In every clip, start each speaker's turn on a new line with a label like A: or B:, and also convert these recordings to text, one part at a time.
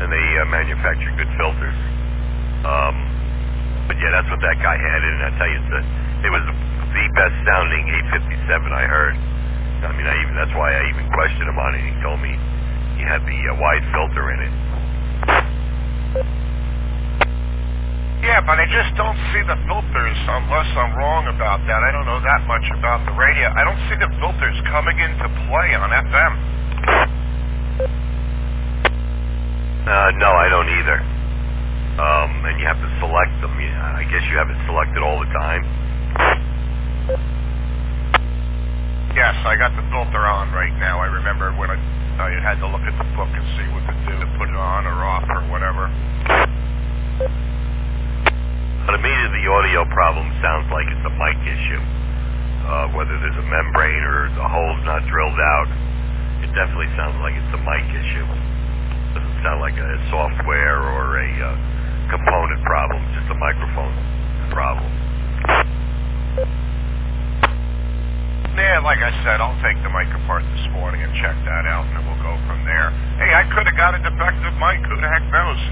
A: and they manufacture good filters. But yeah, that's what that guy had, and I tell you, it was the best sounding 857 I heard. I mean, that's why I even questioned him on it. He told me he had the wide filter in it.
B: Yeah, but I just don't see the filters unless I'm wrong about that. I don't know that much about the radio. I don't see the filters coming into play on FM.
A: No, I don't either. And you have to select them. I guess you have it selected all the time.
B: Yes, I got the filter on right now. I remember when I had to look at the book and see what to do to put it on or off or whatever.
A: But to me, the audio problem sounds like it's a mic issue. Whether there's a membrane or the hole's not drilled out, it definitely sounds like it's a mic issue. It doesn't sound like a software or a component problem, just a microphone problem.
B: Yeah, like I said, I'll take the mic apart this morning and check that out, and then we'll go from there. Hey, I could have got a defective mic. Who the heck knows?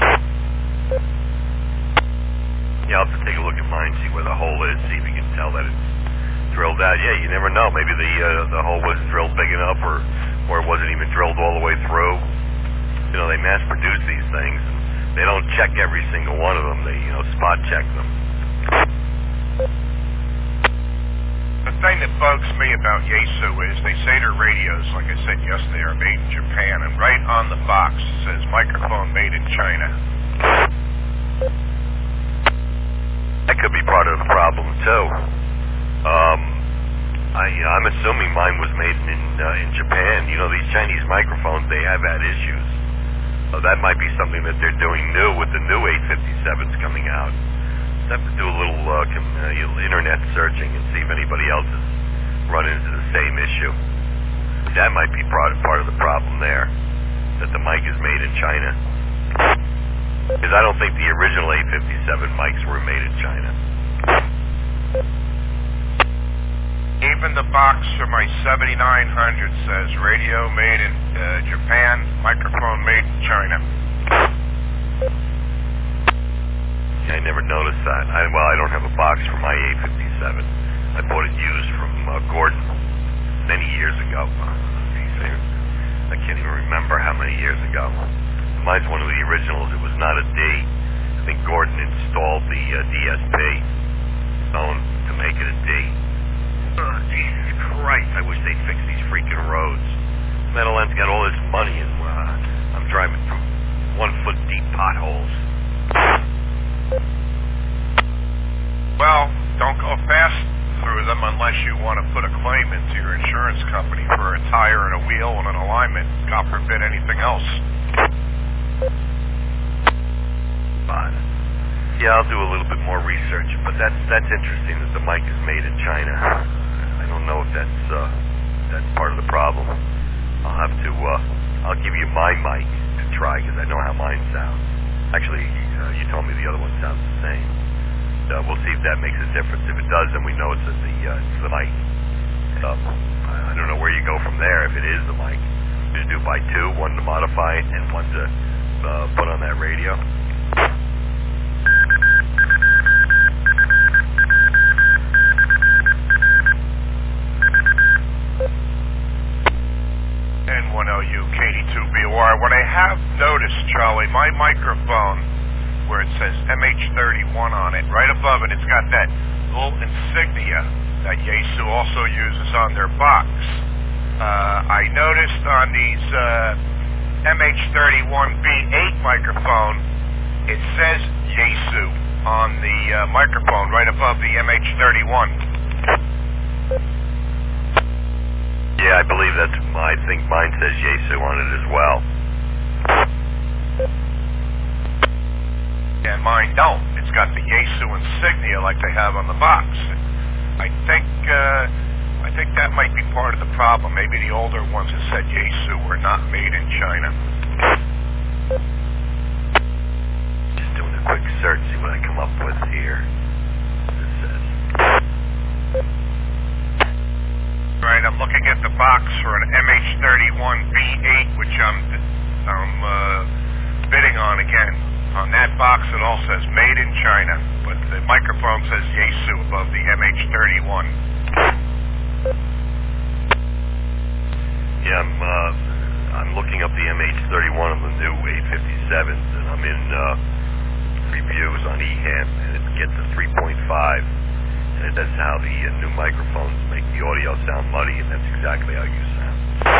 A: Yeah, I'll have to take a look at mine, see where the hole is, see if you can tell that it's drilled out. Yeah, you never know. Maybe the hole wasn't drilled big enough, or it wasn't even drilled all the way through. You know, they mass produce these things. And they don't check every single one of them. They, spot check them.
B: The thing that bugs me about Yaesu is they say their radios, like I said yesterday, are made in Japan, and right on the box it says microphone made in China.
A: That could be part of the problem too. I'm assuming mine was made in Japan. You know, these Chinese microphones, they have had issues. So that might be something that they're doing new with the new 857s coming out. Have to do a little internet searching and see if anybody else has run into the same issue. That might be part of the problem there, that the mic is made in China. Because I don't think the original 857 mics were made in China.
B: Even the box for my 7900 says radio made in Japan, microphone made in China.
A: I never noticed that. I don't have a box for my 857. I bought it used from Gordon many years ago. I can't even remember how many years ago. Mine's one of the originals. It was not a D. I think Gordon installed the DSP phone to make it a D. Jesus Christ, I wish they'd fix these freaking roads. Meadowland's got all this money and I'm driving through 1-foot deep potholes.
B: Well, don't go fast through them unless you want to put a claim into your insurance company for a tire and a wheel and an alignment. God forbid anything else.
A: Fine. Yeah, I'll do a little bit more research, but that's interesting that the mic is made in China. I don't know if that's part of the problem. I'll have to I'll give you my mic to try because I know how mine sounds. Actually, you told me the other one sounds the same. We'll see if that makes a difference. If it does, then we know it's the mic. I don't know where you go from there. If it is the mic, just do by two, one to modify it and one to put on that radio.
B: N1LU, KD2BOR. What I have noticed, Charlie, my microphone, where it says MH31 on it, right above it, it's got that little insignia that Yaesu also uses on their box. I noticed on these MH31B8 microphone, it says Yaesu on the microphone right above the MH31.
A: Yeah, I believe that's. I think mine says Yaesu on it as well.
B: And mine don't. It's got the Yaesu insignia like they have on the box. I think that might be part of the problem. Maybe the older ones that said Yaesu were not made in China.
A: Just doing a quick search, see what I come up with here. What it says.
B: Right, I'm looking at the box for an MH31B8, which I'm a bit on again. On that box, it all says "Made in China," but the microphone says Yaesu above the MH31.
A: Yeah, I'm looking up the MH31 on the new 857s, and I'm in reviews on eHAM, and it gets a 3.5, and that's how the new microphones make the audio sound muddy, and that's exactly how you sound.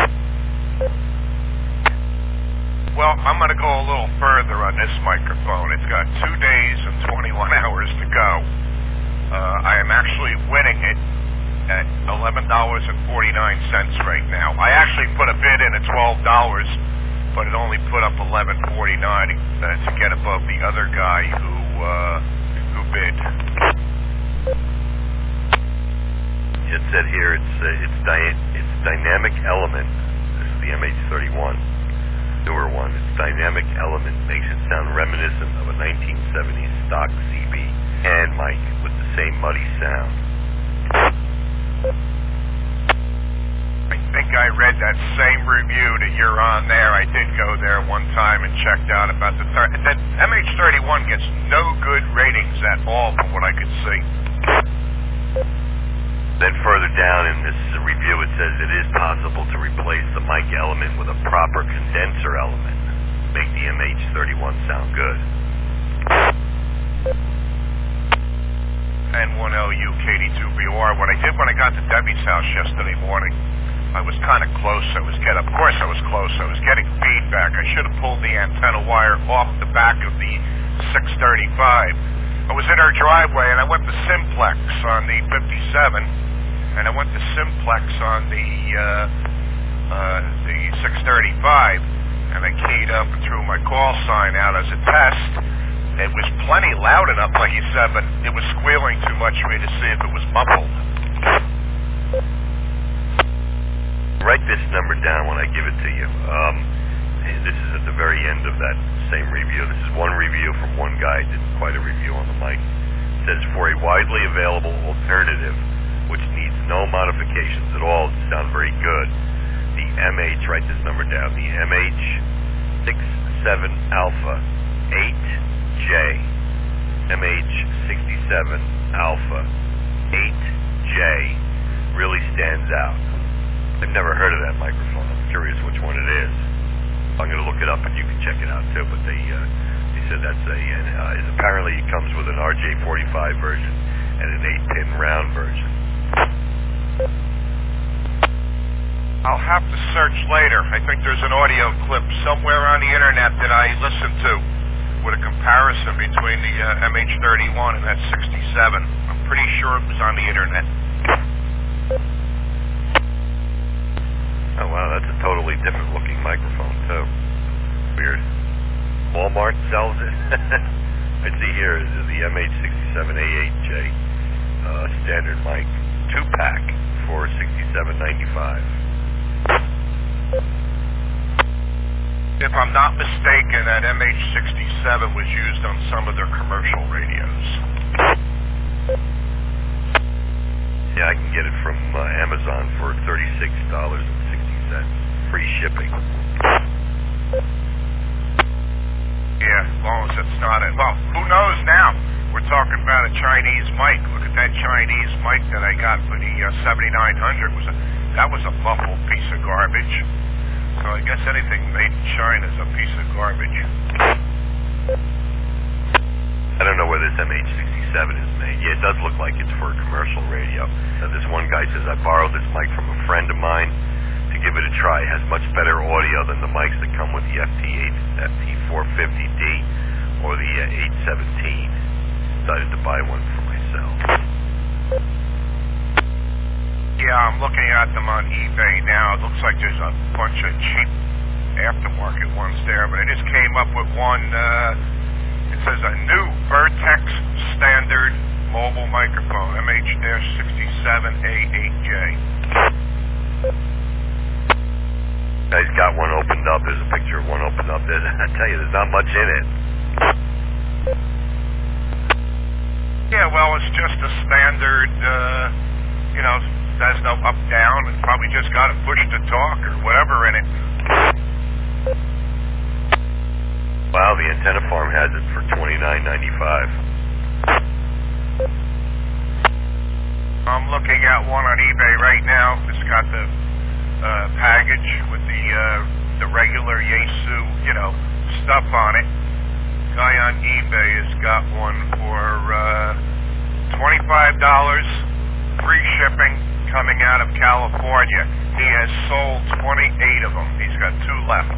B: Well, I'm going to go a little further on this microphone. It's got 2 days and 21 hours to go. I am actually winning it at $11.49 right now. I actually put a bid in at $12, but it only put up $11.49 to get above the other guy who bid.
A: It said here it's dynamic element. This is the MH31, newer one. Its dynamic element makes it sound reminiscent of a 1970s stock CB hand mic with the same muddy sound.
B: I think I read that same review that you're on there. I did go there one time and checked out about that MH31 gets no good ratings at all from what I could see.
A: Then further down in this review, it says it is possible to replace the mic element with a proper condenser element, make the MH31 sound good.
B: N1LU KD2BR. What I did when I got to Debbie's house yesterday morning, I was kind of close. Of course I was close. I was getting feedback. I should have pulled the antenna wire off the back of the 635. I was in her driveway, and I went to Simplex on the 57, and I went to Simplex on the 635, and I keyed up and threw my call sign out as a test. It was plenty loud enough, like you said, but it was squealing too much for me to see if it was muffled.
A: Write this number down when I give it to you. This is at the very end of that same review. This is one review from one guy, did quite a review on the mic. It says, for a widely available alternative, which needs no modifications at all to sound very good, the MH, write this number down, the MH67 Alpha 8J, MH67 Alpha 8J really stands out. I've never heard of that microphone. I'm curious which one it is. I'm going to look it up, and you can check it out too. But they said that's apparently it comes with an RJ45 version and an 8-pin round version.
B: I'll have to search later. I think there's an audio clip somewhere on the internet that I listened to with a comparison between the MH31 and that 67. I'm pretty sure it was on the internet.
A: Oh, wow, that's a totally different looking microphone, too. Weird. Walmart sells it? I see here is the MH67A8J standard mic 2-pack for $67.95. If
B: I'm not mistaken, that MH67 was used on some of their commercial radios.
A: Yeah, I can get it from Amazon for $36.60. Free shipping.
B: Yeah, as long as it's not well, who knows now? We're talking about a Chinese mic. Look at that Chinese mic that I got for the 7900. That was a muffled piece of garbage. So I guess anything made in China is a piece of garbage.
A: I don't know where this MH67 is made. Yeah, it does look like it's for a commercial radio. Now, this one guy says, I borrowed this mic from a friend of mine to give it a try. It has much better audio than the mics that come with the FT450D or the 817. Decided to buy one for myself.
B: Yeah, I'm looking at them on eBay now. It looks like there's a bunch of cheap aftermarket ones there, but I just came up with one. It says a new Vertex standard mobile microphone, MH-67A8J.
A: Guy's got one opened up. There's a picture of one opened up. I tell you, there's not much in it.
B: Yeah, well, it's just a standard, there's no up down, and probably just got a push to talk or whatever in it.
A: Wow, now the Antenna Farm has it for $29.95.
B: I'm looking at one on eBay right now. It's got the package with the regular Yaesu, stuff on it. Guy on eBay has got one for $25, free shipping, coming out of California. He has sold 28 of them. He's got 2 left.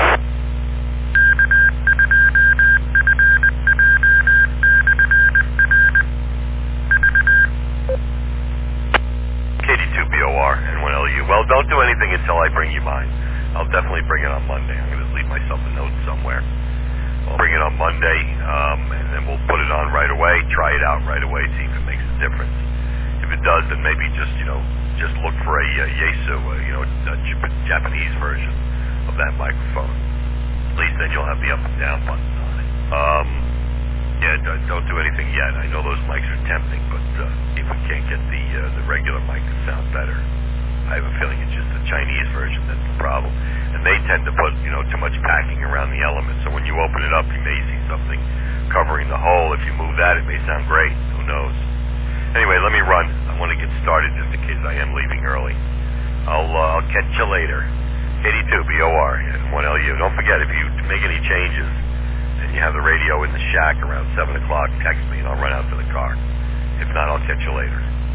A: KD2BOR and 1LU. Well, don't do anything until I bring you mine. I'll definitely bring it on Monday. I'm going to leave myself a note somewhere. I'll bring it on Monday, and then we'll put it on right away, try it out right away, see if it makes a difference. If it does, then maybe just look for a Yaesu, a Japanese version of that microphone. At least then you'll have the up and down buttons on it. Don't do anything yet. I know those mics are tempting, but if we can't get the regular mic to sound better, I have a feeling it's just the Chinese version that's the problem. And they tend to put, too much packing around the element. So when you open it up, you may see something covering the hole. If you move that, it may sound great. Who knows? Anyway, let me run. I want to get started just in case I am leaving early. I'll catch you later. KD2BOR and 1LU. Don't forget, if you make any changes and you have the radio in the shack around 7 o'clock, text me and I'll run out to the car. If not, I'll catch you later.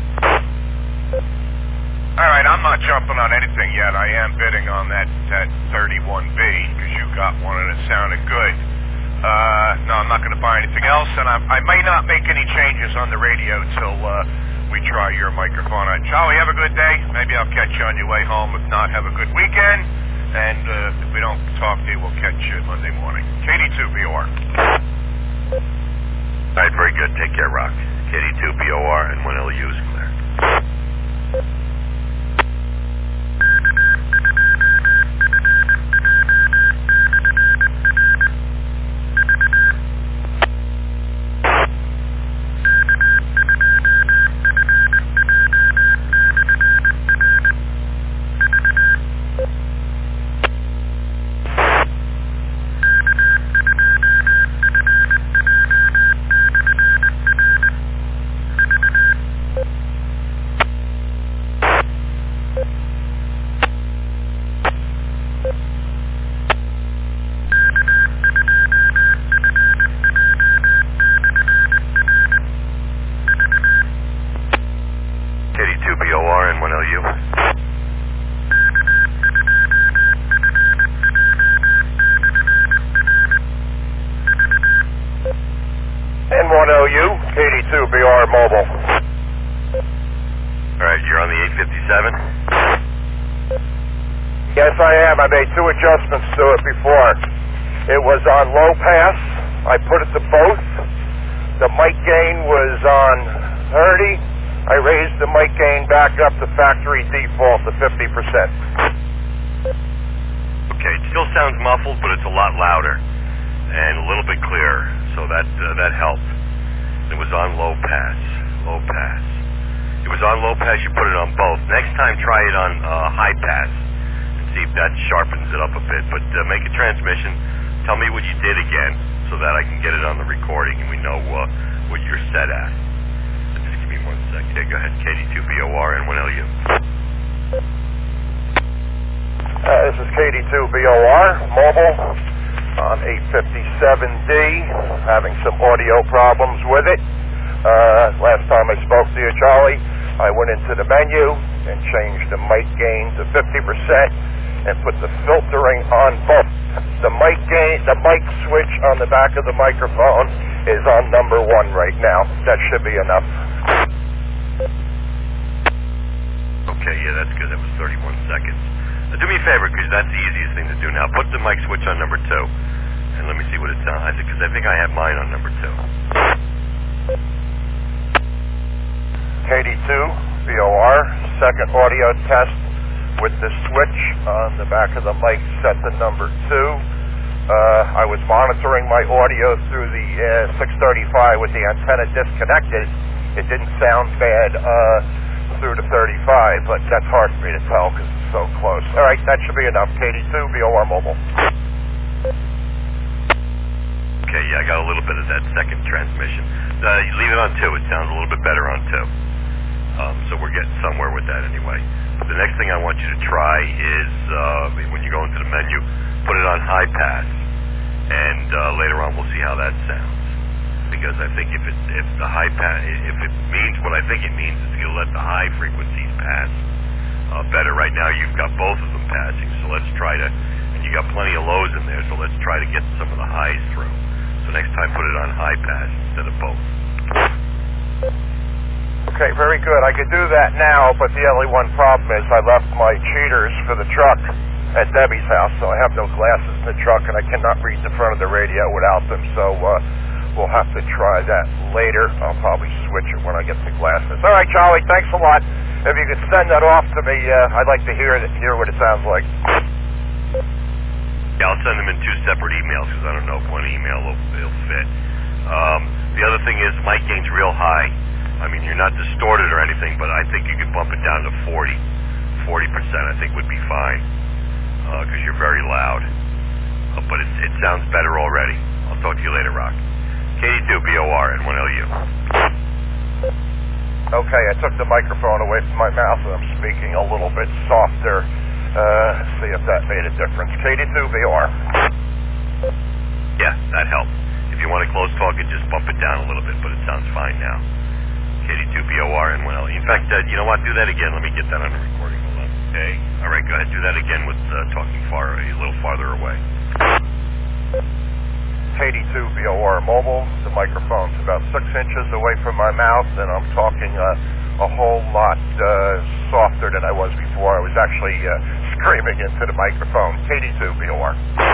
B: All right, I'm not jumping on anything yet. I am bidding on that 31B because you got one and it sounded good. No, I'm not going to buy anything else, and I may not make any changes on the radio till we try your microphone. Charlie, have a good day. Maybe I'll catch you on your way home. If not, have a good weekend. And if we don't talk to you, we'll catch you Monday morning. KD2BOR.
A: All right, very good. Take care, Rock. KD2BOR and 1LU is clear. KD2BOR and 1LU.
B: N1LU, KD2BR Mobile.
A: All right, you're on the 857?
B: Yes, I am. I made 2 adjustments to it before. It was on low pass. I put it to both. The mic gain was on 30. I raised the mic gain back up to factory default to 50%.
A: Okay, it still sounds muffled, but it's a lot louder and a little bit clearer, so that helped. It was on low pass. It was on low pass, you put it on both. Next time, try it on high pass and see if that sharpens it up a bit. But make a transmission. Tell me what you did again so that I can get it on the recording and we know what you're set at. Just give me 1 second. Okay, go ahead. KD2BOR and 1LU.
B: This is KD2BOR, mobile, on 857D, having some audio problems with it. Last time I spoke to you, Charlie, I went into the menu and changed the mic gain to 50% and put the filtering on both. The mic switch on the back of the microphone is on number 1 right now. That should be enough.
A: Okay, yeah, that's good. That was 31 seconds. Do me a favor, because that's the easiest thing to do now. Put the mic switch on number 2, and let me see what it sounds like, because I think I have mine on number 2.
B: KD2BOR, second audio test with the switch on the back of the mic set to number 2. I was monitoring my audio through the 635 with the antenna disconnected. It didn't sound bad through the 35, but that's hard for me to tell because it's so close. All right, that should be enough. KD2BOR Mobile.
A: Yeah, I got a little bit of that second transmission. You leave it on 2. It sounds a little bit better on 2. So we're getting somewhere with that anyway. The next thing I want you to try is when you go into the menu, put it on high pass, and later on we'll see how that sounds. Because I think if the high pass, if it means what I think it means, it's going to let the high frequencies pass better. Right now you've got both of them passing, so let's try to. And you got plenty of lows in there, so let's try to get some of the highs through. So next time, put it on high pass instead of both.
B: Okay, very good. I could do that now, but the only one problem is I left my cheaters for the truck at Debbie's house, so I have no glasses in the truck, and I cannot read the front of the radio without them, so we'll have to try that later. I'll probably switch it when I get the glasses. All right, Charlie, thanks a lot. If you could send that off to me, I'd like to hear what it sounds like.
A: Yeah, I'll send them in 2 separate emails because I don't know if one email will fit. The other thing is mic gain's real high. I mean, you're not distorted or anything, but I think you could bump it down to 40%. I think would be fine because you're very loud. But it sounds better already. I'll talk to you later, Rock. KD2 BOR and 1LU.
B: Okay, I took the microphone away from my mouth and I'm speaking a little bit softer. See if that made a difference. KD2 BOR.
A: Yeah, that helped. If you want to close talk it, just bump it down a little bit, but it sounds fine now. KD2 BOR and 1LU. In fact, you know what? Do that again. Let me get that on the recording. Hold on. Okay. All right, go ahead. Do that again with talking a little farther away.
B: KD2 BOR mobile. The microphone's about 6 inches away from my mouth, and I'm talking a whole lot softer than I was before. I was actually screaming into the microphone. KD2 BOR.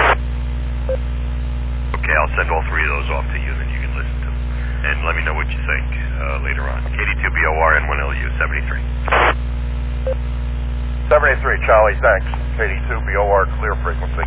A: Okay, I'll send all 3 of those off to you, then you can listen to them. And let me know what you think later on. KD2 BOR and 1LU 73.
B: 73, Charlie, thanks. KD2 BOR, clear frequency.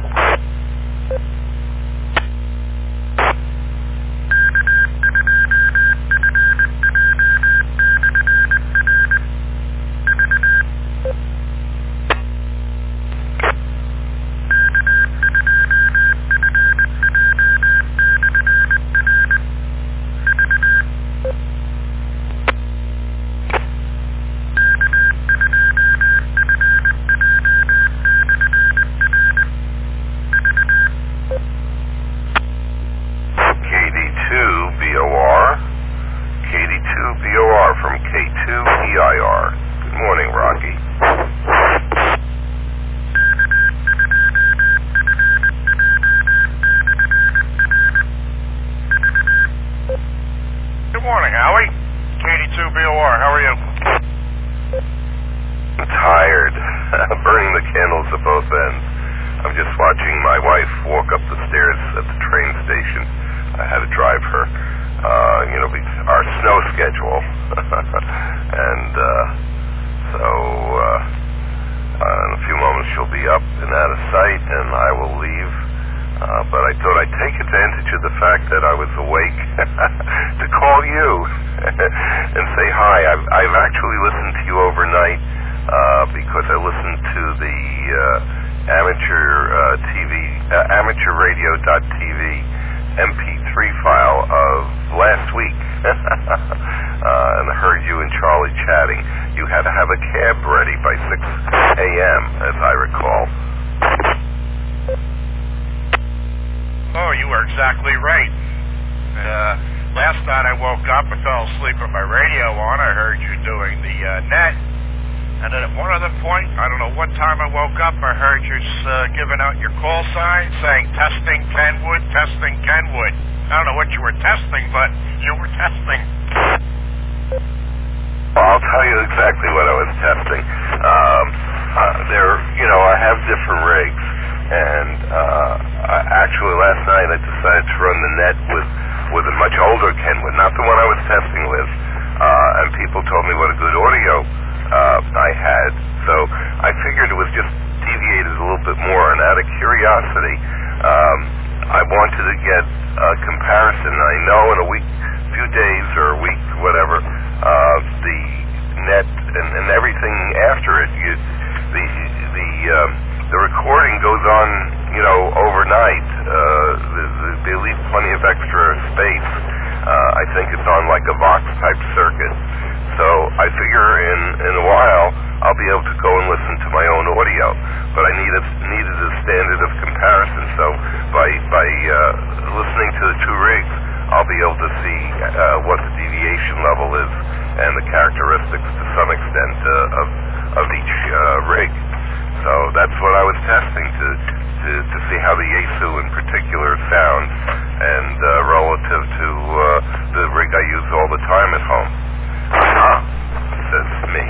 B: The recording goes on, overnight. The Elite
C: plenty of extra space. I think it's on like a Vox-type circuit. So I figure in a while I'll be able to go and listen to my own audio. But I needed a standard of comparison. So by listening to the two rigs, I'll be able to see what the deviation level is and the characteristics to some extent of each rig. So that's what I was testing to see how the Yaesu in particular sounds, and relative to the rig I use all the time at home. Says me.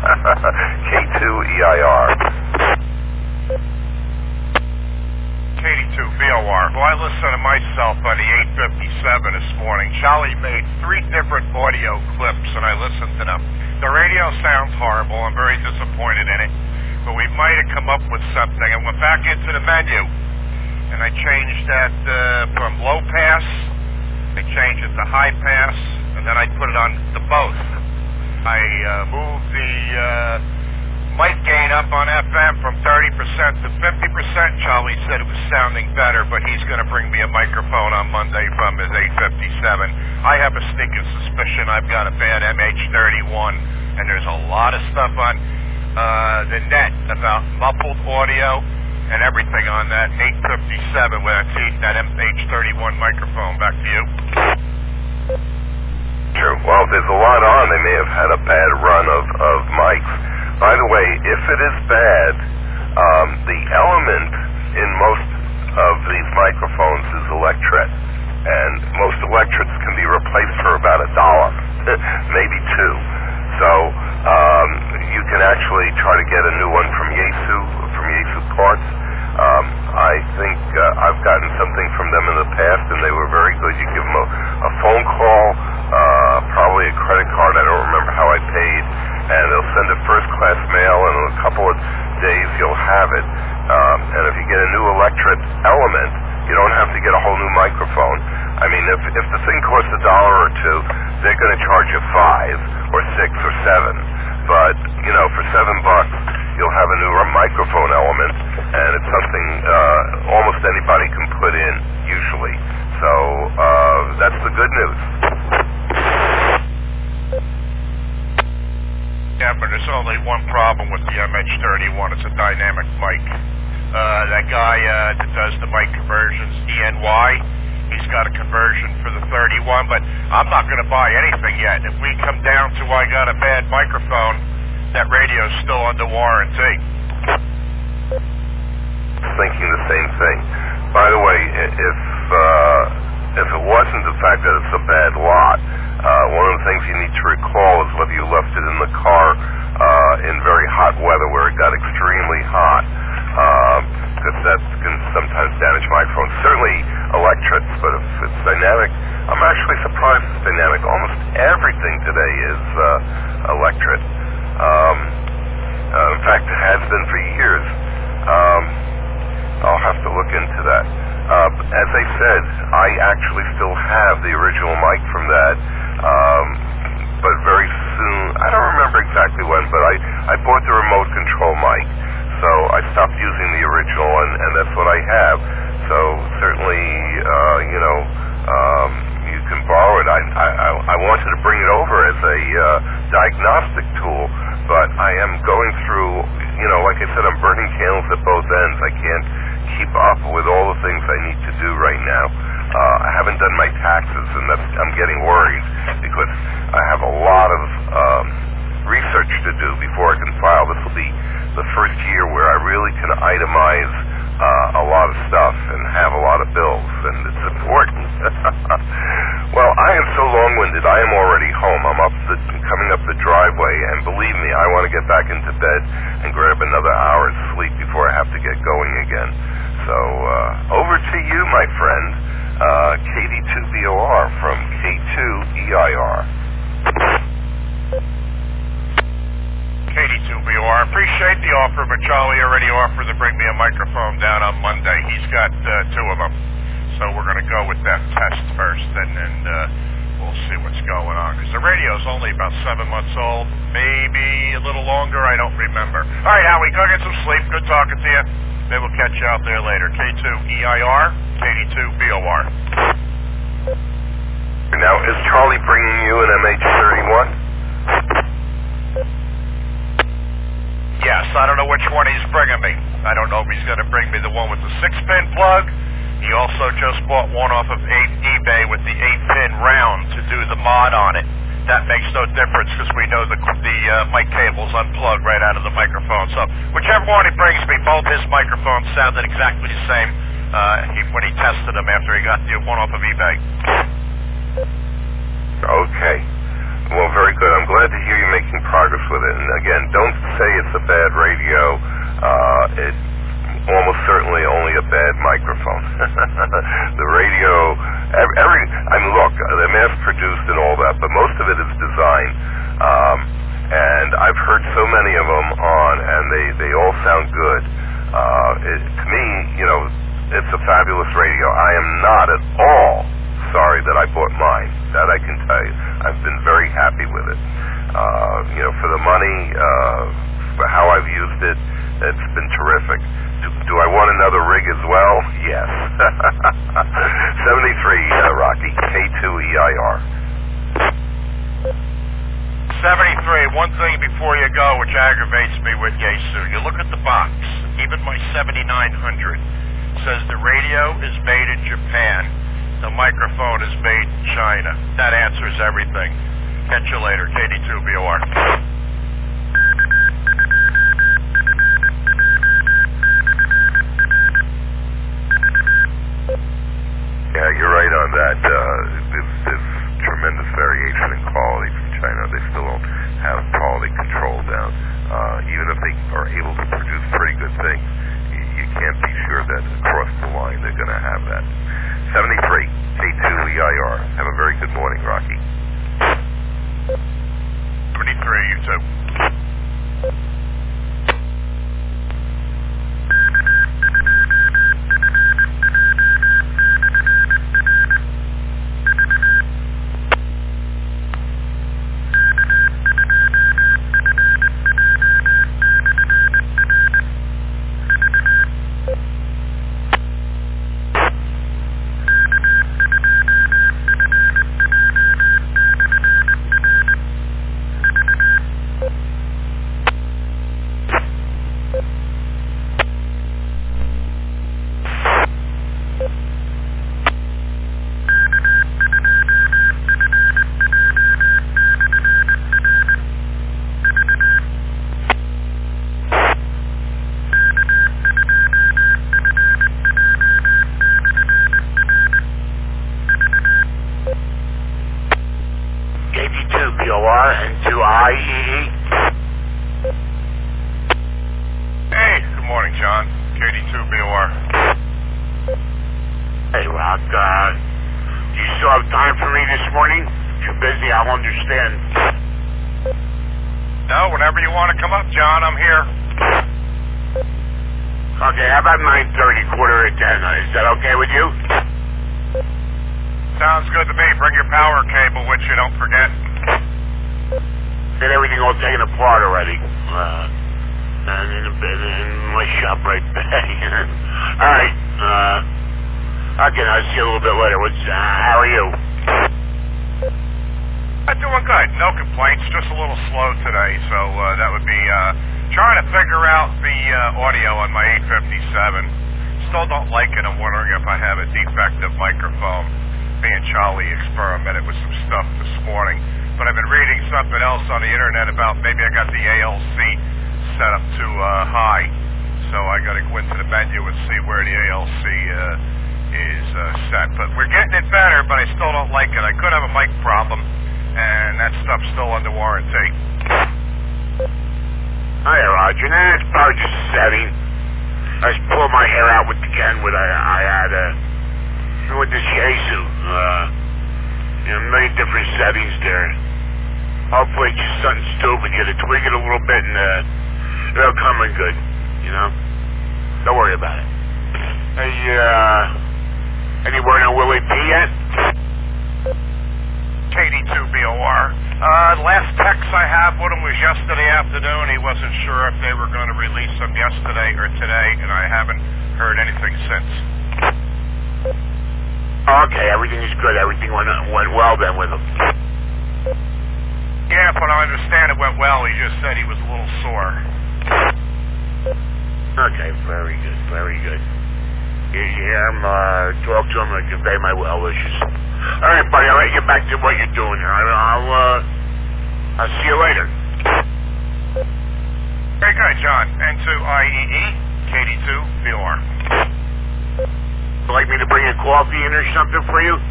C: K2EIR.
B: KD2VOR. Well, I listened to myself on the 857 this morning. Charlie made 3 different audio clips, and I listened to them. The radio sounds horrible. I'm very disappointed in it. But we might have come up with something. I went back into the menu, and I changed that from low pass. I changed it to high pass, and then I put it on the both. I moved the mic gain up on FM from 30% to 50%. Charlie said it was sounding better, but he's going to bring me a microphone on Monday from his 857. I have a sneaking suspicion I've got a bad MH31, and there's a lot of stuff on the net about muffled audio and everything on that 857 when I see that MH31 microphone. Back to you.
C: Sure. Well, there's a lot on. They may have had a bad run of mics. By the way, if it is bad, the element in most of these microphones is electret, and most electrets can be replaced for about $1, maybe $2. So you can actually try to get a new one from Yaesu parts. I think I've gotten something from them in the past, and they were very good. You give them a phone call, probably a credit card. I don't remember how I paid, and they'll send a first-class mail, and in a couple of days you'll have it. And if you get a new electret element, you don't have to get a whole new microphone. I mean, if the thing costs $1 or $2, they're going to charge you $5 or $6 or $7. But for $7, you'll have a new microphone element, and it's something almost anybody can put in usually. So that's the good news.
B: Yeah, but there's only one problem with the MH31. It's a dynamic mic. That guy that does the mic conversions, ENY, he's got a conversion for the 31, but I'm not going to buy anything yet. If we come down to I got a bad microphone, that radio's still under warranty.
C: Thinking the same thing. By the way, if it wasn't the fact that it's a bad lot, one of the things you need to recall is whether you left it in the car in very hot weather where it got extremely hot, because that can sometimes damage microphones. Certainly electrets, but if it's dynamic, I'm actually surprised it's dynamic. Almost everything today is electret. In fact, it has been for years. I'll have to look into that. As I said, I actually still have the original mic from that, but very soon, I don't remember exactly when, but I bought the remote control mic, so I stopped using the original, and that's what I have. So certainly, you can borrow it. I wanted to bring it over as a diagnostic tool, but I am going through, like I said, I'm burning candles at both ends. I can't keep up with all the things I need to do right now. I haven't done my taxes, and I'm getting worried because I have a lot of research to do before I can file. This will be the first year where I really can itemize a lot of stuff and have a lot of bills, and it's important. Well, I am so long-winded. I am already home. I'm coming up the driveway, and believe me, I want to get back into bed and grab another hour's sleep before I have to get going again. So over to you, my friend, KD2VOR from K2EIR.
B: KD2VOR. Appreciate the offer, but Charlie already offered to bring me a microphone down on Monday. He's got 2 of them. So we're going to go with that test first, and then we'll see what's going on. Because the radio's only about 7 months old, maybe a little longer, I don't remember. All right, Howie, go get some sleep. Good talking to you. Maybe we'll catch you out there later. K2EIR, KD2VOR.
C: Charlie bringing you an MH31?
B: Yes, I don't know which one he's bringing me. I don't know if he's going to bring me the one with the 6-pin plug. He also just bought one off of eBay with the 8-pin round to do the mod on it. That makes no difference because we know the mic cable's unplugged right out of the microphone. So whichever one he brings me, both his microphones sounded exactly the same when he tested them after he got the one off of eBay.
C: Okay. Well, very good. I'm glad to hear you're making progress with it. And again, don't say it's a bad radio. It's almost certainly only a bad microphone. The radio, look, they're mass-produced and all that, but most of it is design. And I've heard so many of them on, and they all sound good. To me, it's a fabulous radio. I am not at all sorry that I bought mine. That I can tell you. I've been very happy with it. For the money, for how I've used it, it's been terrific. Do I want another rig as well? Yes. 73, Rocky, K2EIR.
B: 73, one thing before you go, which aggravates me with Yaesu. You look at the box, even my 7900 says the radio is made in Japan. The microphone is made in China. That answers everything. Catch you later, KD2BOR.
C: Yeah, you're right on that. There's tremendous variation in quality from China. They still don't have quality control down. Even if they are able to produce pretty good things, you can't be sure that across the line they're going to have that. 73, K2EIR. Have a very good morning, Rocky.
B: 73, you too.
D: Okay, everything's good. Everything went well then with him.
B: Yeah, but I understand it went well. He just said he was a little sore.
D: Okay, very good, very good. You hear him, talk to him, and convey my well wishes. All right, buddy, I'll let you back to what you're doing here. I'll see you later.
B: Very good, John. N2IEE, KD2BOR.
D: Would like me to bring a coffee in or something for you?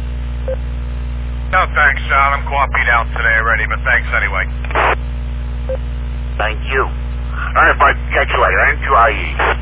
B: No, thanks, John. I'm coffeeed out today already, but thanks anyway.
D: Thank you. All right, bud. Catch you later. N2IE.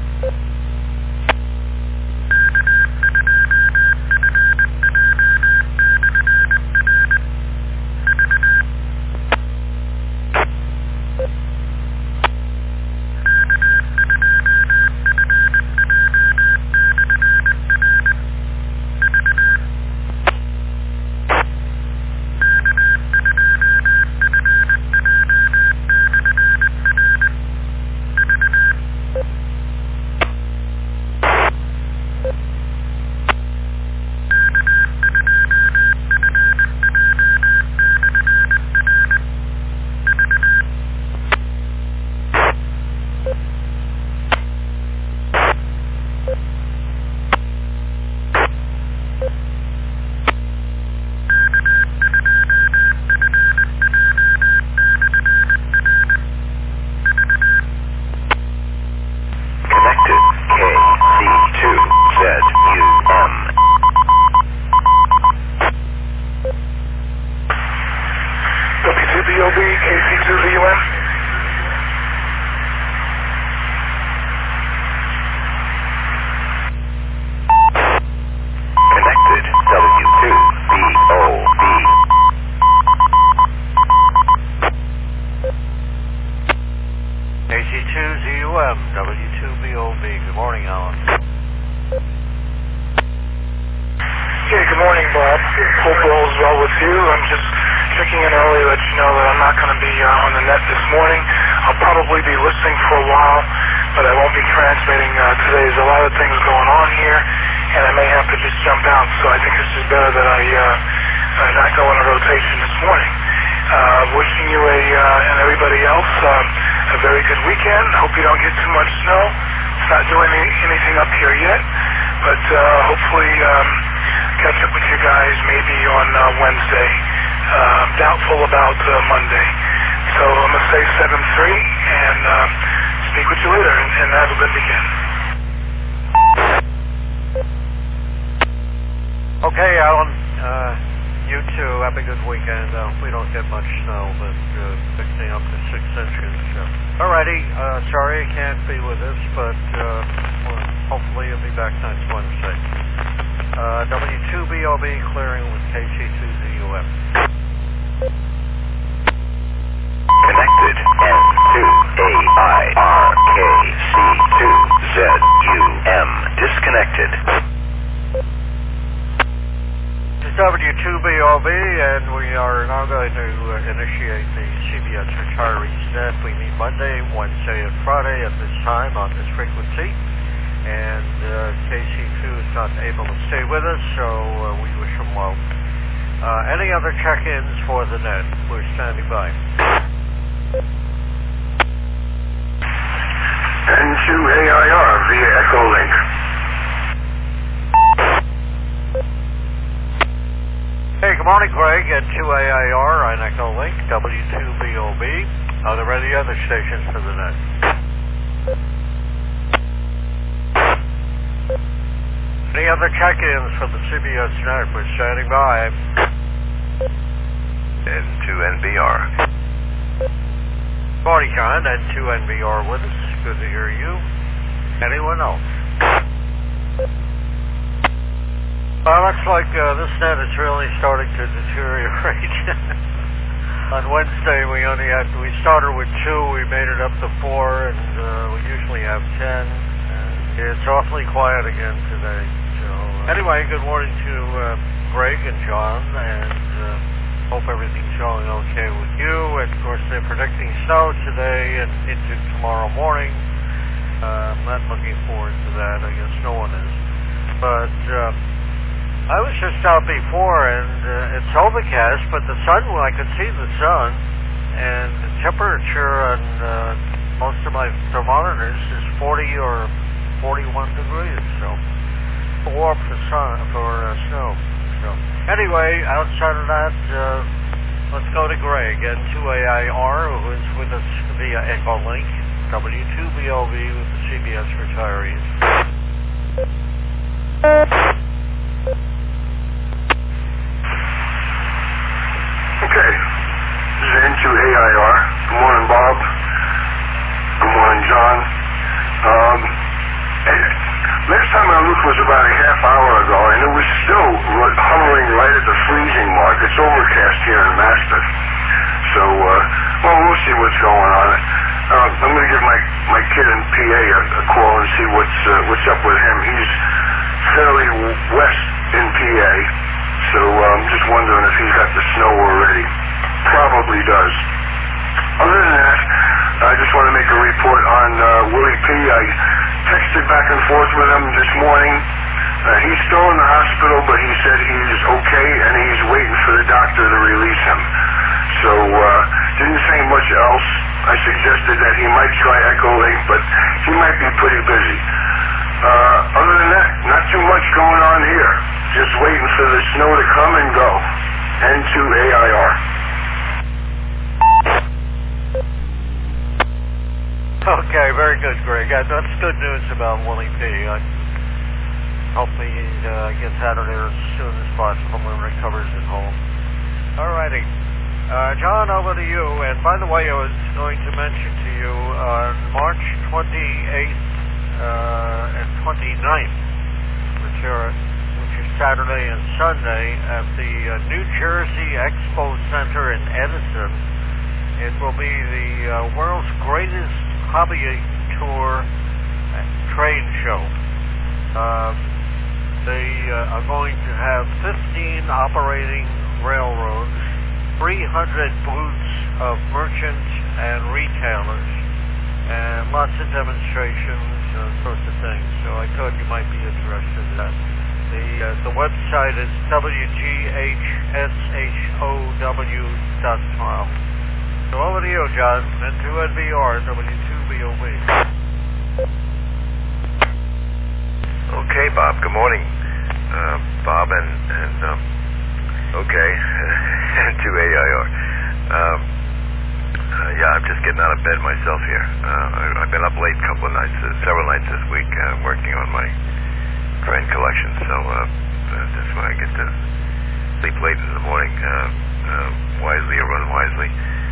E: WTBOB, KC2VUM.
C: Connected, W2BOB.
F: KC2ZUM, W2BOB. Good morning, Alan.
E: Hey, good morning, Bob. Hope all is well with you. I'm just checking in early to let you know that I'm not going to be on the net this morning. I'll probably be listening for a while, but I won't be transmitting today. There's a lot of things going on here, and I may have to just jump out, so I think this is better that I not go on a rotation this morning. Wishing you and everybody else a very good weekend. Hope you don't get too much snow. It's not doing anything up here yet, but hopefully catch up with you guys maybe on Wednesday. Doubtful about Monday. So I'm going to say 7-3 and speak with you later and have a good weekend.
F: Okay, Alan. You too. Have a good weekend. We don't get much snow, but fixing up to 6 inches. Alrighty. Sorry I can't be with us, but hopefully you'll be back next Wednesday. W2BOB clearing with KC2ZUM.
C: Connected, N2AIRKC2ZUM. Disconnected.
F: This is W2BOB, and we are now going to initiate the CBS Retirees Net. We meet Monday, Wednesday, and Friday at this time on this frequency. And KC2 is not able to stay with us, so we wish him well. Any other check-ins for the net? We're standing by.
D: N2AIR via Echo Link.
F: Hey, good morning, Greg. N2AIR on Echo Link, W2BOB. Are there any other stations for the net? Any other check-ins for the CBS net? We're standing by.
C: N2NBR.
F: Morning, John. N2NBR with us. Good to hear you. Anyone else? Well, looks like this net is really starting to deteriorate. On Wednesday, we started with 2, we made it up to 4, and we usually have 10. It's awfully quiet again today. So anyway, good morning to Greg and John, and hope everything's going okay with you. And of course, they're predicting snow today and into tomorrow morning. I'm not looking forward to that. I guess no one is. But I was just out before, and it's overcast, but the sun, I could see the sun, and the temperature on most of my thermometers is 40 or 41 degrees, so warm for snow. So anyway, outside of that, let's go to Greg, N2AIR, who is with us via Echolink, W2BOV with the CBS retirees.
G: Okay, this is N2AIR. Good morning, Bob. Good morning, John. Last time I looked was about a half hour ago, and it was still hovering right at the freezing mark. It's overcast here in Mastiff. So, well, we'll see what's going on. I'm going to give my kid in PA a call and see what's up with him. He's fairly west in PA, so I'm just wondering if he's got the snow already. Probably does. Other than that, I just want to make a report on Willie P. I texted back and forth with him this morning. He's still in the hospital, but he said he's okay, and he's waiting for the doctor to release him. So, didn't say much else. I suggested that he might try Echolink, but he might be pretty busy. Other than that, not too much going on here. Just waiting for the snow to come and go. N2AIR.
F: Okay, very good, Greg. That's good news about Willie P. I hope he gets out of there as soon as possible and recovers at home. All righty. John, over to you. And by the way, I was going to mention to you on March 28th and 29th, which is Saturday and Sunday, at the New Jersey Expo Center in Edison, it will be the world's greatest hobby tour trade show. They are going to have 15 operating railroads, 300 booths of merchants and retailers, and lots of demonstrations and sorts of things. So I thought you might be interested in that. The website is wgshow.com. So over to you, John. N2NBR, W2BOV.
A: Okay, Bob. Good morning, Bob and okay, N2AIR. Yeah, I'm just getting out of bed myself here. I've been up late several nights this week, working on my train collection. So that's why I get to sleep late in the morning. Wisely or unwisely.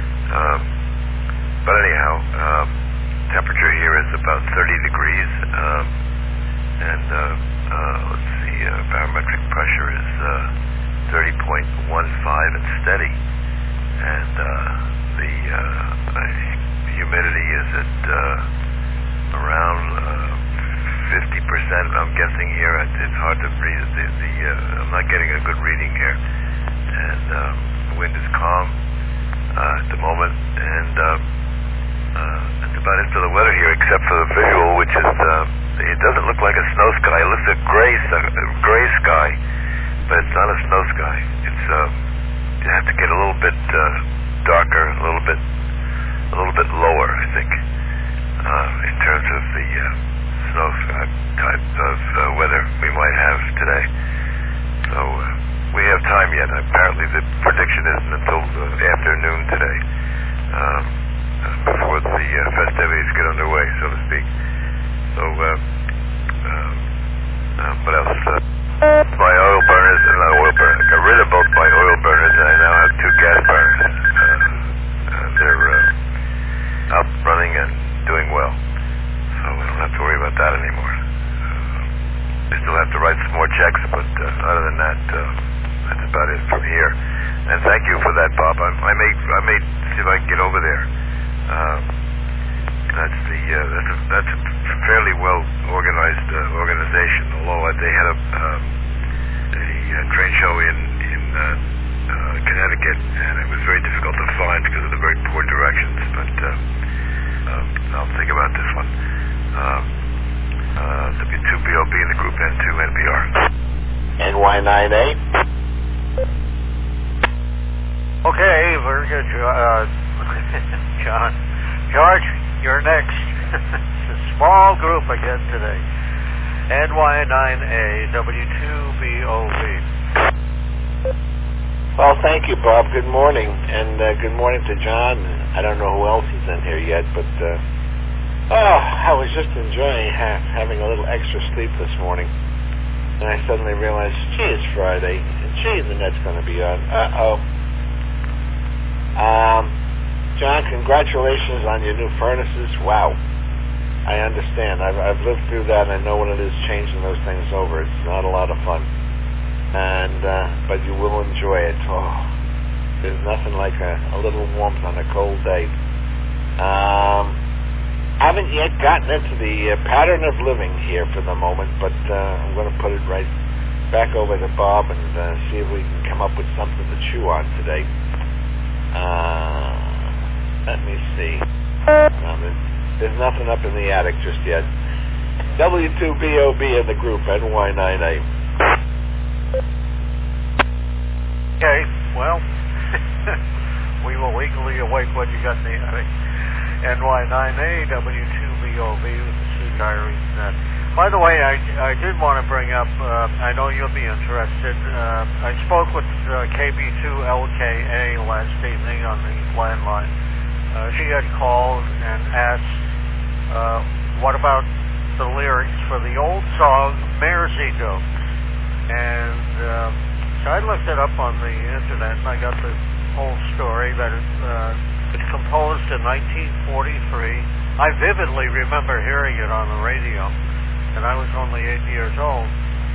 A: But anyhow, temperature here is about 30 degrees, and let's see, barometric pressure is 30.15 and steady, and the humidity is at around 50%. I'm guessing here. It's hard to read. I'm not getting a good reading here, and the wind is calm at the moment, and that's about it for the weather here, except for the visual, which is it doesn't look like a snow sky. It looks like gray sky, but it's not a snow sky. It's you have to get a little bit darker, a little bit lower, I think, in terms of the snow sky type of weather we might have today. So we have time yet. Apparently the prediction isn't until the afternoon today, before the festivities get underway, so to speak. So, what else? My oil burners, not oil burners. I got rid of both my oil burners, and I now have 2 gas burners. They're up, running, and doing well. So I don't have to worry about that anymore. I still have to write some more checks, but other than that, that's about it from here. And thank you for that, Bob. I may see if I can get over there. That's a fairly well organized organization. Although they had a trade show in Connecticut, and it was very difficult to find because of the very poor directions. But I'll think about this one. W2BOB in the group N2NBR.
D: NY9A.
F: Okay, very good, John. George, you're next. It's a small group again today. NY9A, W2BOV.
D: Well, thank you, Bob. Good morning, and good morning to John. I don't know who else is in here yet, but I was just enjoying having a little extra sleep this morning, and I suddenly realized, gee, it's Friday, and gee, the net's going to be on. John, congratulations on your new furnaces. Wow. I understand. I've lived through that, and I know what it is changing those things over. It's not a lot of fun. But you will enjoy it. Oh, there's nothing like a little warmth on a cold day. Haven't yet gotten into the pattern of living here for the moment, but I'm going to put it right back over to Bob and see if we can come up with something to chew on today. Let me see. There's nothing up in the attic just yet. W2BOB in the group, NY9A.
F: Okay, well, we will legally await what you got in the attic. NY9A, W2BOB with the Sioux Diaries net. By the way, I did want to bring up, I know you'll be interested, I spoke with KB2LKA last evening on the landline. She had called and asked, what about the lyrics for the old song, Mare's Ego? And so I looked it up on the internet, and I got the whole story that it's composed in 1943. I vividly remember hearing it on the radio, and I was only 8 years old.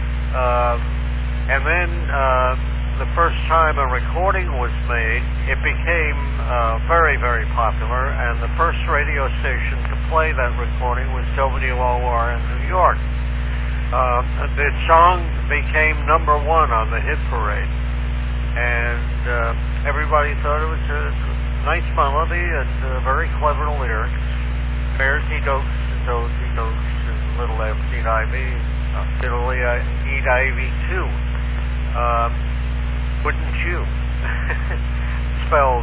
F: And then the first time a recording was made, it became very, very popular, and the first radio station to play that recording was WOR in New York. The song became #1 on the hit parade, and everybody thought it was a nice melody and very clever lyrics. Bears eat oats, and toads eat oats, and little F's eat ivy, little eat ivy too. Wouldn't you? Spelled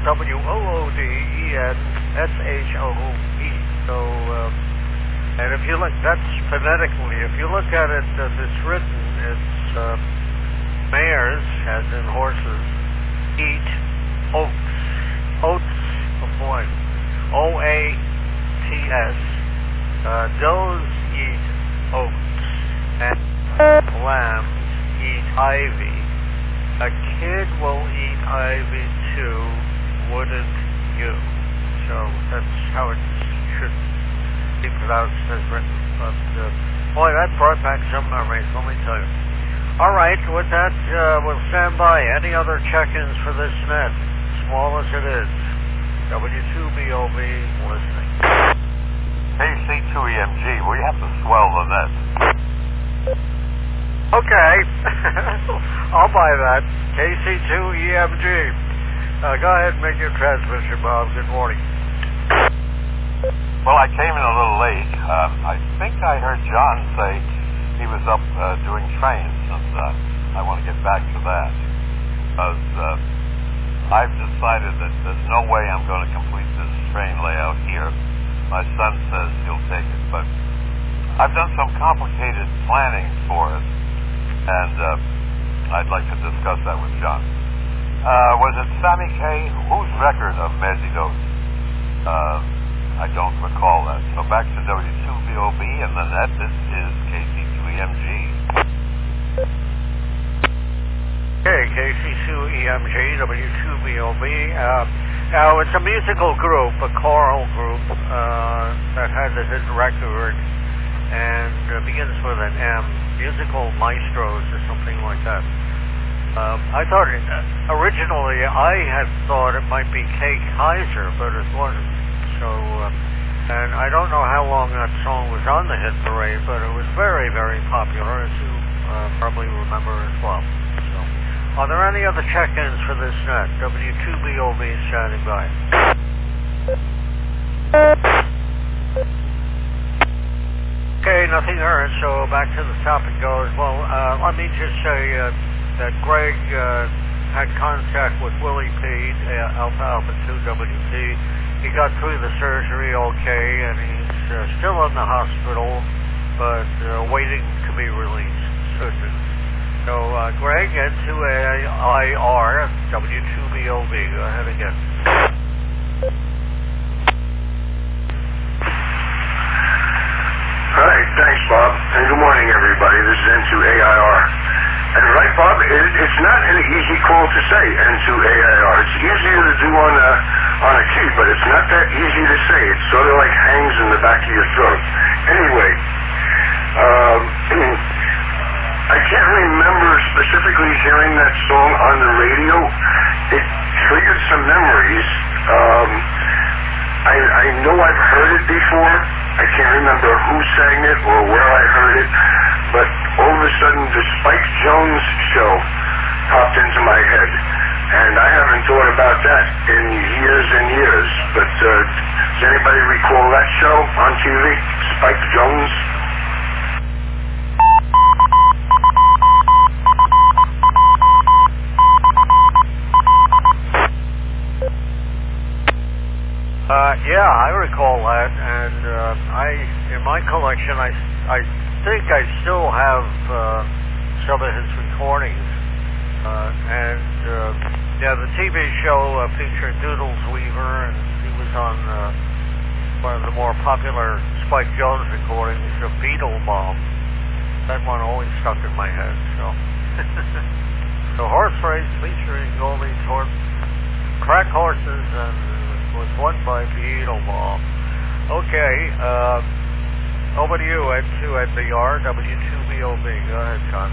F: WOODENSHOE. So, and if you look, that's phonetically. If you look at it as it's written, it's mares, as in horses, eat oats. Oats, boy. OATS. Does eat oats, and lambs eat ivy. A kid will eat ivy too, wouldn't you? So that's how it should be pronounced as written. But boy, that brought back some memories, let me tell you. All right, with that, we'll stand by. Any other check-ins for this net, small as it is? W2BOB listening.
A: KC2EMG, we have to swell the net.
F: Okay, I'll buy that. KC2EMG. Go ahead and make your transmission, Bob. Good morning.
A: Well, I came in a little late. I think I heard John say he was up doing trains, and I want to get back to that. Because I've decided that there's no way I'm going to complete this train layout here. My son says he'll take it, but I've done some complicated planning for it. And I'd like to discuss that with John. Was it Sammy K? Whose record of Mezidos? I don't recall that. So back to W2BOB and the net. This is KC2EMG.
F: Okay, KC2EMG, W2BOB. Now, it's a musical group, a choral group, that has a hit record and begins with an M. Musical Maestros or something like that. I thought originally I had thought it might be Kay Kaiser, but it wasn't. So, and I don't know how long that song was on the hit parade, but it was very, very popular, as you probably remember as well. So, are there any other check-ins for this net? W2BOB standing by. Okay, nothing earned, so back to the topic goes. Well, let me just say that Greg had contact with Willie Pede, Alpha 2WT. He got through the surgery okay, and he's still in the hospital, but waiting to be released. Certain. So, Greg, N2AIR, W2BOB. Go ahead again.
G: All right, thanks, Bob. And good morning, everybody. This is N2AIR. And right, Bob, it's not an easy call to say, N2AIR. It's easier to do on a key, but it's not that easy to say. It sort of like hangs in the back of your throat. Anyway, I can't remember specifically hearing that song on the radio. It triggered some memories. I know I've heard it before. I can't remember who sang it or where I heard it, but all of a sudden the Spike Jones show popped into my head, and I haven't thought about that in years and years. But does anybody recall that show on TV, Spike Jones?
F: Yeah, I recall that, and in my collection, I think I still have some of his recordings, yeah, the TV show featured Doodles Weaver, and he was on one of the more popular Spike Jones recordings, The Beetle Bomb. That one always stuck in my head, so. So horse race featuring Goldie Torp, crack horses, and was won by Beetleball. Okay, over to you, N2NBR, W2BOB. Go ahead, John.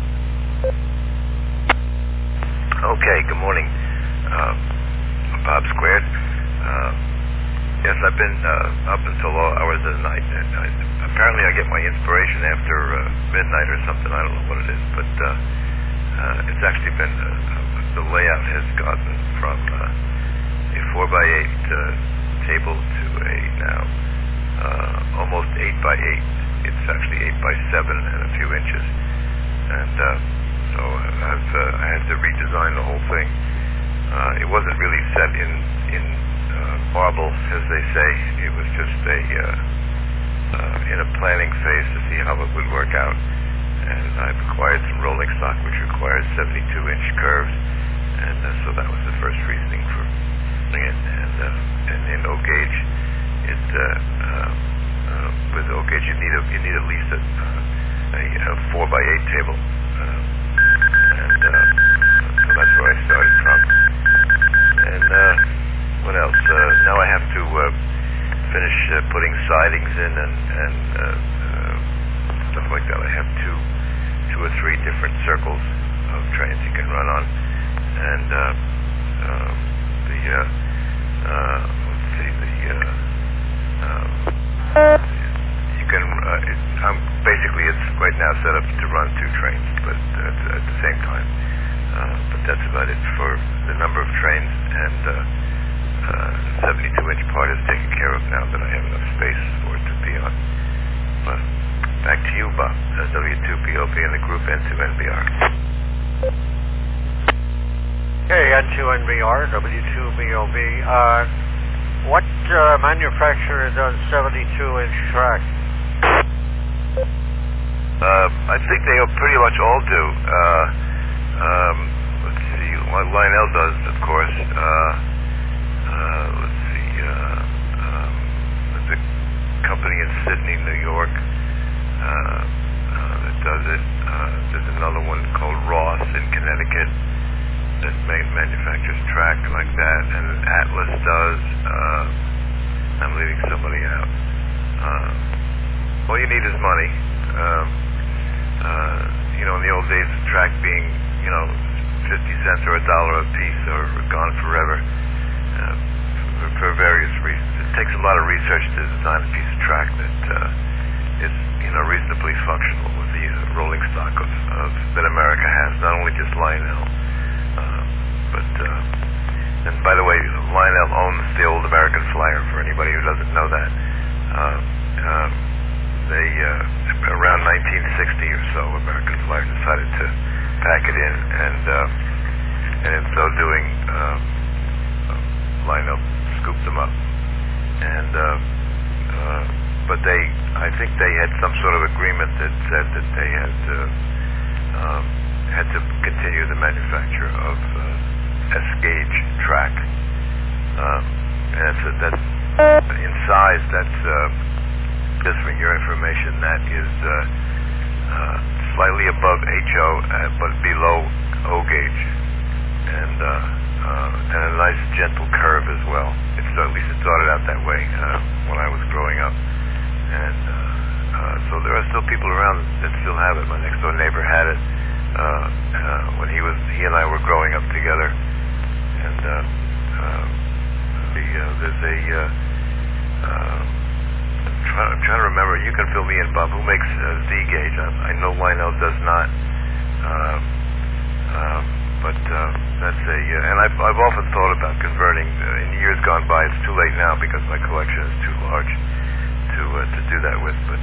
A: Okay, good morning. Bob Squared. Yes, I've been up until all hours of the night. Apparently I get my inspiration after midnight or something. I don't know what it is, but it's actually been, the layout has gotten from a 4x8 table to a now almost 8x8. It's actually 8x7 and a few inches, and so I had to redesign the whole thing. It wasn't really set in marble, as they say. It was just in a planning phase to see how it would work out, and I've acquired some rolling stock which requires 72-inch curves, and so that was the first reasoning for it. And in O gauge, with O gauge you need at least a 4x8 table, and so that's where I started from. And what else? Now I have to finish putting sidings in and stuff like that. I have two or three different circles of trains you can run on, and you can. I'm basically, it's right now set up to run two trains, but at the same time. But that's about it for the number of trains, and the 72-inch part is taken care of now that I have enough space for it to be on. But back to you, Bob. W2BOB and the group N2NBR.
F: Okay, N2NBR, W2BOB. What manufacturer does 72-inch track?
A: I think they pretty much all do. Let's see, Lionel does, of course. Let's see, there's a company in Sydney, New York, that does it. There's another one called Ross in Connecticut that manufactures track like that, and Atlas does. I'm leaving somebody out. All you need is money. In the old days, the track being, 50 cents or $1 a piece or gone forever, for various reasons. It takes a lot of research to design a piece of track that is, reasonably functional with the rolling stock that America has, not only just Lionel, but and by the way, Lionel owns the old American Flyer, for anybody who doesn't know that. They
C: around 1960 or so, American Flyer decided to pack it in, and in so doing, Lionel scooped them up. And but I think they had some sort of agreement that said that they had to continue the manufacture of S-gauge track. And that's in size. That's just for your information. That is slightly above HO, but below O gauge, and a nice gentle curve as well. At least it started out that way when I was growing up. And so there are still people around that still have it. My next door neighbor had it when he and I were growing up together. And there's a I'm trying to remember. You can fill me in, Bob. Who makes Z gauge? I know Lionel does not. But that's and I've often thought about converting. In years gone by, it's too late now because my collection is too large to do that with. But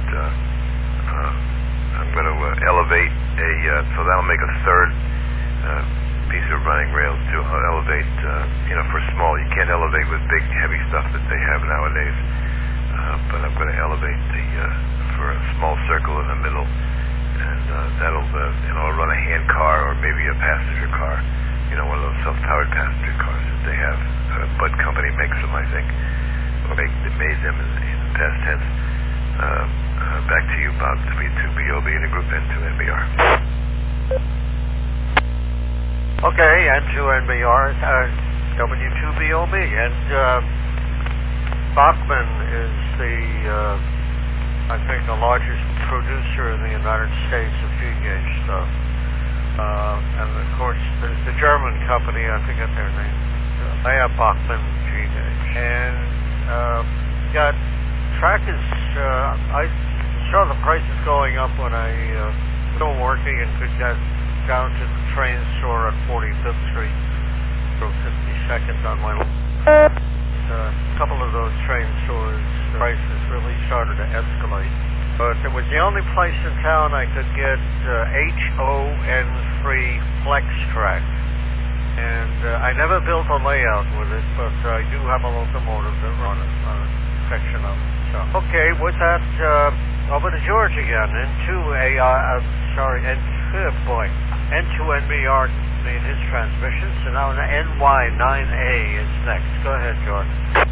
C: I'm going to elevate so that'll make a third piece of running rails to elevate. For small, you can't elevate with big, heavy stuff that they have nowadays. But I'm going to elevate for a small circle in the middle, and that'll I'll run a hand car or maybe a passenger car, one of those self-powered passenger cars that they have. Bud Company makes them, I think, or they made them in the past tense. Back to you, Bob. W2BOB in the group N2NBR.
F: Okay, N2NBR, W2BOB, and Bachmann is I think the largest producer in the United States of G-gauge stuff. And of course, there's the German company, I forget their name. They have Bachmann G-gauge. And track is, I saw the prices going up when I was still working and could get down to the train store on 45th Street, or 52nd on my a couple of those train stores, the prices really started to escalate. But it was the only place in town I could get HON-free flex track. And I never built a layout with it, but I do have a locomotive that runs on a section of it. So, okay, with that, over to George again. N2NBR made his transmission, so now NY9A is next. Go ahead, George.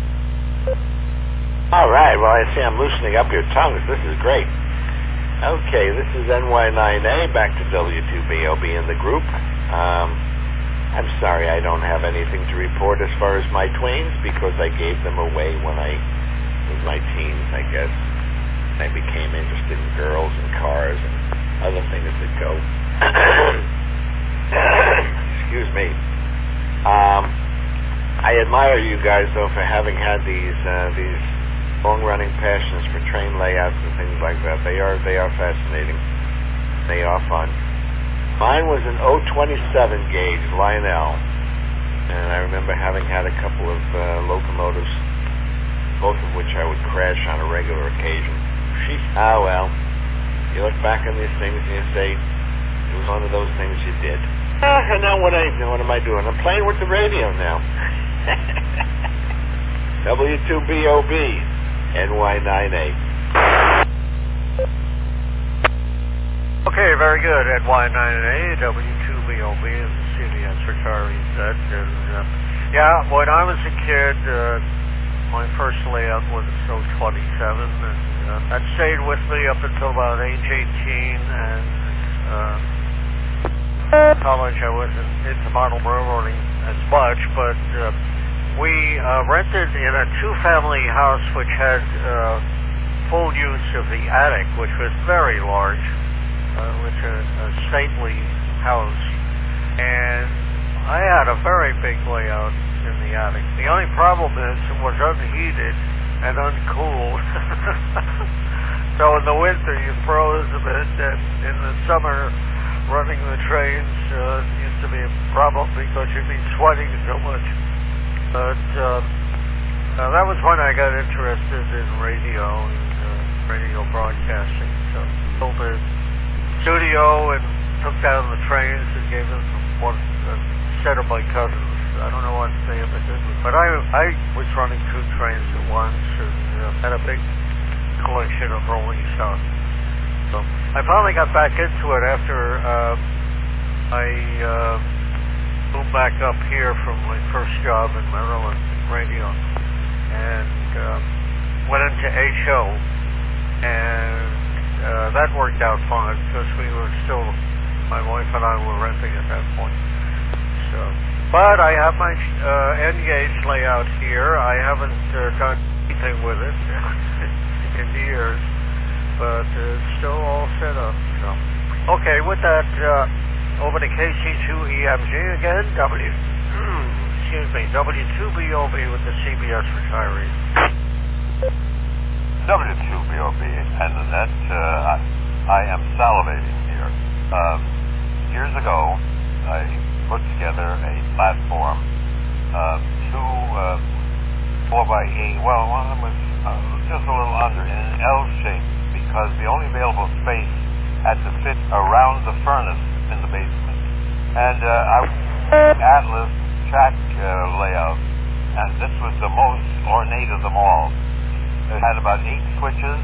D: All right, well, I see I'm loosening up your tongues. This is great. Okay, this is NY9A, back to W2BOB in the group. I'm sorry I don't have anything to report as far as my twains, because I gave them away when I was my teens, I guess. I became interested in girls and cars and other things that go. Excuse me. I admire you guys, though, for having had these long-running passions for train layouts and things like that. They are fascinating. They are fun. Mine was an 027 gauge Lionel, and I remember having had a couple of locomotives, both of which I would crash on a regular occasion. Well, you look back on these things and you say, it was one of those things you did. And now what am I doing? I'm playing with the radio now. W2BOB, NY9A.
F: Okay, very good. NY9A, W2BOB is the CBS retiree set. And, when I was a kid, my first layout was 027, and that stayed with me up until about age 18, and college I wasn't into model railroading as much, but we rented in a two-family house which had full use of the attic, which was very large, which was a stately house, and I had a very big layout in the attic. The only problem is it was unheated and uncooled. So in the winter you froze a bit, and in the summer running the trains used to be a problem because you'd be sweating so much. But that was when I got interested in radio and radio broadcasting. So built a studio and took down the trains and gave them one set of my cousins. I don't know what they ever did, but I was running 2 trains at once and had a big collection of rolling stock. So I finally got back into it after I moved back up here from my first job in Maryland radio and went into HO, and that worked out fine because we were still, my wife and I were renting at that point. So, but I have my N-gauge layout here. I haven't done anything with it in years, but it's still all set up. So, okay, with that, over to KC2EMG again. W2BOB with the CBS retirees.
H: W2BOB and the net. I am salivating here. Years ago, I put together a platform, 2 4x8. Well, one of them was just a little under in an L shape because the only available space had to fit around the furnace in the basement. And I Atlas track layout, and this was the most ornate of them all. It had about 8 switches,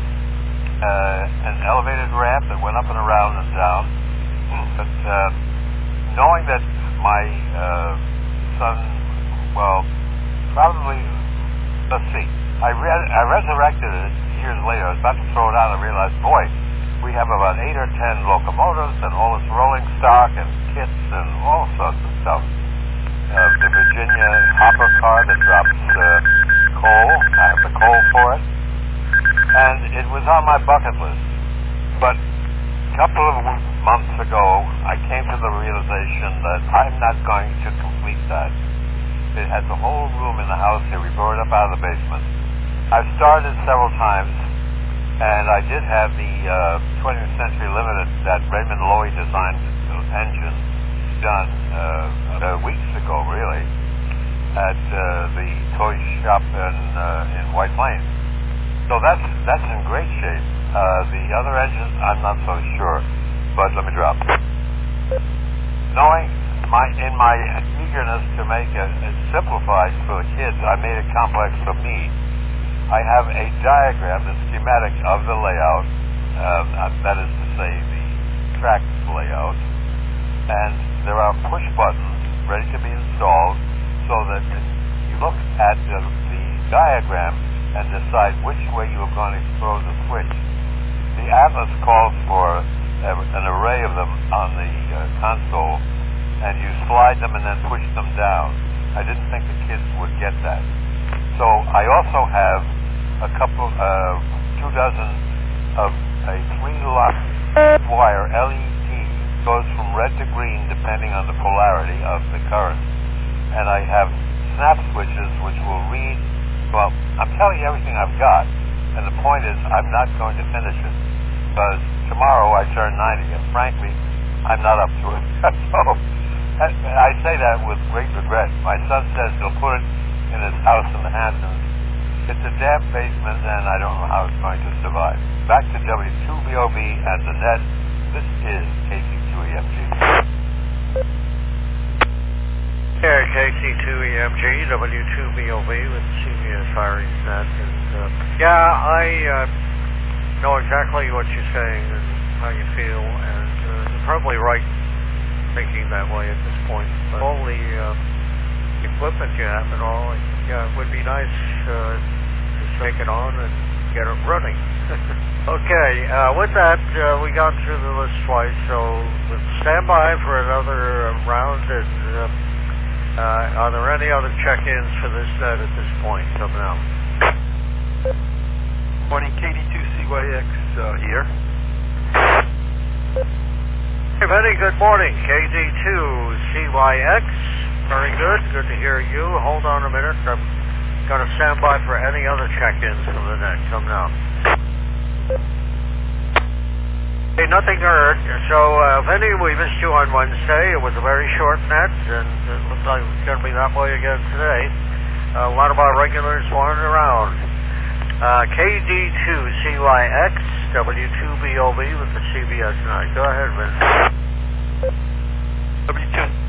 H: an elevated ramp that went up and around and down. But knowing that my son, well, probably, let's see, I resurrected it years later. I was about to throw it out and realized, boy, we have about 8 or 10 locomotives and all this rolling stock and kits and all sorts of stuff. The Virginia hopper car that drops coal. I have the coal for it. And it was on my bucket list. But a couple of months ago, I came to the realization that I'm not going to complete that. It had the whole room in the house here. We brought it up out of the basement. I've started several times, and I did have the 20th Century Limited, that Raymond Loewy designed engine, done weeks ago, really, at the toy shop in White Plains. So that's in great shape. The other engines, I'm not so sure, but let me drop. Knowing in my eagerness to make it simplified for the kids, I made it complex for me. I have a diagram, the schematic of the layout, that is to say the track layout, and there are push buttons ready to be installed so that you look at the diagram and decide which way you are going to throw the switch. The Atlas calls for an array of them on the console, and you slide them and then push them down. I didn't think the kids would get that. So I also have a couple, 2 dozen of a 3-lot wire LED, goes from red to green depending on the polarity of the current. And I have snap switches which will read, well, I'm telling you everything I've got, and the point is I'm not going to finish it because tomorrow I turn 90, and frankly, I'm not up to it. So I say that with great regret. My son says he'll put it in his house in the Hamptons. It's a damp basement, and I don't know how it's going to survive. Back to W2BOB and the net. This is KC2EMG.
F: Here, KC2EMG, W2BOB with CBS Hiries Net. And, I know exactly what you're saying and how you feel, and you're probably right thinking that way at this point. But all the equipment you have and all, it would be nice to take it on and get it running. Okay, with that, we got through the list twice, so stand by for another round. And are there any other check-ins for this net at this point coming out?
H: Morning, KD2CYX here.
F: Hey, Benny, good morning. KD2CYX. Very good. Good to hear you. Hold on a minute. I'm going to stand by for any other check-ins from the net coming out. Hey, nothing heard. So, Vinny, we missed you on Wednesday. It was a very short net, and it looks like it's going to be that way again today. A lot of our regulars weren't around. KD2CYX, W2BOB with the CBS 9. Go ahead, Vince.
I: W2